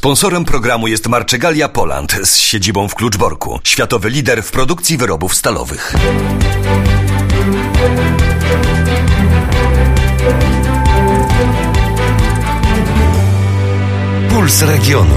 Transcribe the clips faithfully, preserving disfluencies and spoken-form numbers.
Sponsorem programu jest Marczegalia Poland z siedzibą w Kluczborku. Światowy lider w produkcji wyrobów stalowych. Puls Regionu.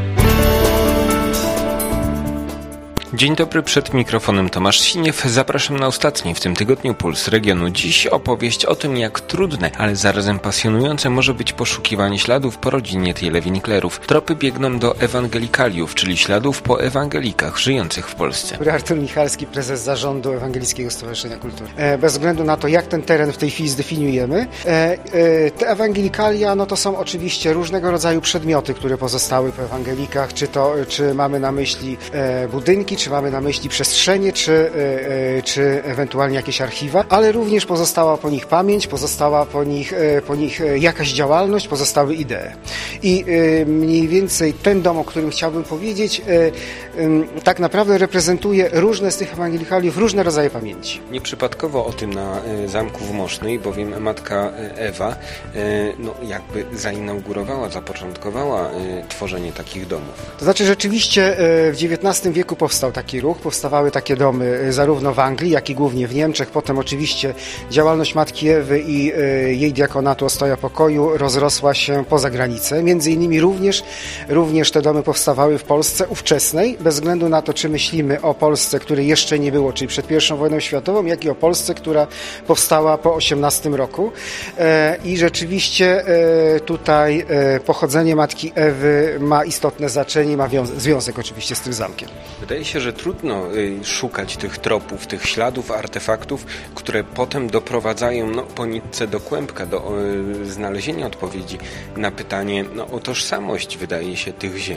Dzień dobry, przed mikrofonem Tomasz Siniew. Zapraszam na ostatni w tym tygodniu Puls Regionu. Dziś opowieść o tym, jak trudne, ale zarazem pasjonujące może być poszukiwanie śladów po rodzinie Thiele-Winklerów. Tropy biegną do ewangelikaliów, czyli śladów po ewangelikach żyjących w Polsce. Artur Michalski, prezes zarządu Ewangelickiego Stowarzyszenia Kultury. Bez względu na to, jak ten teren w tej chwili zdefiniujemy, te ewangelikalia, no to są oczywiście różnego rodzaju przedmioty, które pozostały po ewangelikach, czy to, czy mamy na myśli budynki, czy mamy na myśli przestrzenie, czy, czy ewentualnie jakieś archiwa, ale również pozostała po nich pamięć, pozostała po nich, po nich jakaś działalność, pozostały idee. I mniej więcej ten dom, o którym chciałbym powiedzieć, tak naprawdę reprezentuje różne z tych ewangelikaliów, różne rodzaje pamięci. Nieprzypadkowo o tym na Zamku w Mosznej, bowiem matka Ewa no, jakby zainaugurowała, zapoczątkowała tworzenie takich domów. To znaczy rzeczywiście w dziewiętnastym wieku powstał taki ruch, powstawały takie domy zarówno w Anglii, jak i głównie w Niemczech. Potem oczywiście działalność matki Ewy i jej diakonatu Ostoja Pokoju rozrosła się poza granicę. Między innymi również, również te domy powstawały w Polsce ówczesnej, bez względu na to, czy myślimy o Polsce, której jeszcze nie było, czyli przed pierwszą wojną światową, jak i o Polsce, która powstała po osiemnastym roku. I rzeczywiście tutaj pochodzenie matki Ewy ma istotne znaczenie, ma związek oczywiście z tym zamkiem. Wydaje się, że trudno szukać tych tropów, tych śladów, artefaktów, które potem doprowadzają no, po nitce do kłębka, do y, znalezienia odpowiedzi na pytanie no, o tożsamość, wydaje się, tych ziem.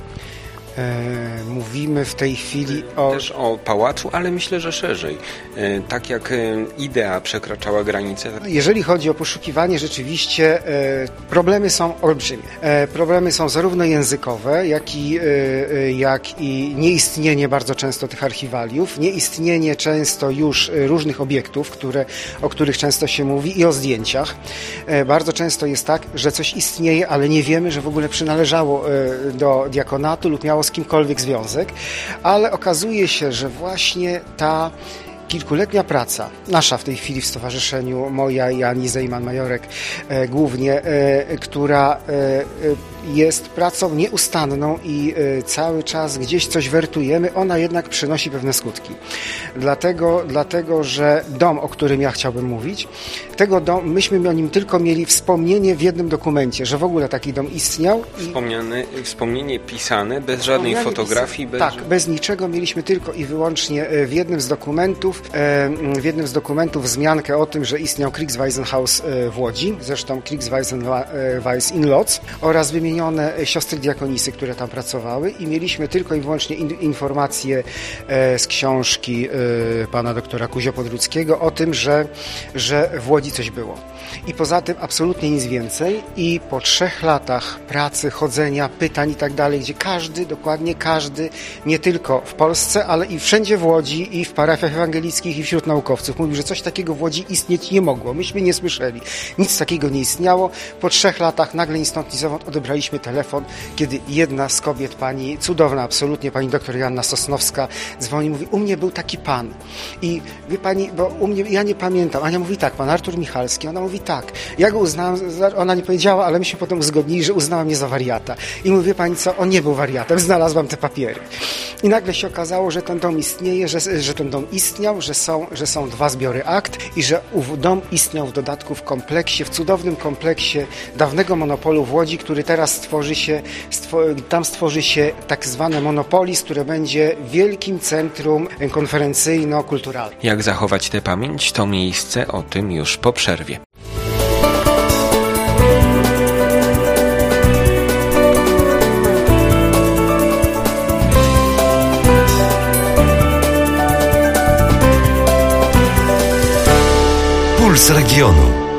E, mówimy w tej chwili o... Też o pałacu, ale myślę, że szerzej. E, tak jak e, idea przekraczała granice. Jeżeli chodzi o poszukiwanie, rzeczywiście e, problemy są olbrzymie. E, problemy są zarówno językowe, jak i, e, jak i nieistnienie bardzo często tych archiwaliów, nieistnienie często już różnych obiektów, które, o których często się mówi, i o zdjęciach. E, bardzo często jest tak, że coś istnieje, ale nie wiemy, że w ogóle przynależało e, do diakonatu lub miało z kimkolwiek związek, ale okazuje się, że właśnie ta kilkuletnia praca, nasza w tej chwili w stowarzyszeniu, moja i Ani Zejman-Majorek e, głównie, e, która e, jest pracą nieustanną i e, cały czas gdzieś coś wertujemy, ona jednak przynosi pewne skutki. Dlatego, dlatego że dom, o którym ja chciałbym mówić, tego dom, myśmy o nim tylko mieli wspomnienie w jednym dokumencie, że w ogóle taki dom istniał. Wspomniane, wspomnienie pisane, bez żadnej fotografii. Bez... Tak, bez niczego, mieliśmy tylko i wyłącznie w jednym z dokumentów w jednym z dokumentów wzmiankę o tym, że istniał Kriegswaisenhaus w Łodzi, zresztą Kriegswaisenhaus in Lodz, oraz wymienione siostry diakonisy, które tam pracowały, i mieliśmy tylko i wyłącznie in, informacje z książki pana doktora Kuzio-Podruckiego o tym, że, że w Łodzi coś było. I poza tym absolutnie nic więcej, i po trzech latach pracy, chodzenia, pytań i tak dalej, gdzie każdy, dokładnie każdy, nie tylko w Polsce, ale i wszędzie w Łodzi i w parafiach ewangelickich i wśród naukowców mówił, że coś takiego w Łodzi istnieć nie mogło. Myśmy nie słyszeli. Nic takiego nie istniało. Po trzech latach nagle ni stąd, ni zowąd odebraliśmy telefon, kiedy jedna z kobiet, pani cudowna absolutnie, pani doktor Joanna Sosnowska, dzwoni i mówi, u mnie był taki pan. I wie pani, bo u mnie, ja nie pamiętam. Ania mówi tak, pan Artur Michalski. Ona mówi tak. Ja go uznałam, ona nie powiedziała, ale myśmy potem uzgodnili, że uznała mnie za wariata. I mówi, wie pani co, on nie był wariatem, znalazłam te papiery. I nagle się okazało, że ten dom istnieje, że, że ten dom istniał, że są, że są dwa zbiory akt i że ów dom istniał w dodatku w kompleksie, w cudownym kompleksie dawnego monopolu w Łodzi, który teraz stworzy się, stwo, tam stworzy się tak zwane Monopolis, które będzie wielkim centrum konferencyjno-kulturalnym. Jak zachować tę pamięć? To miejsce, o tym już po przerwie. Puls Regionu.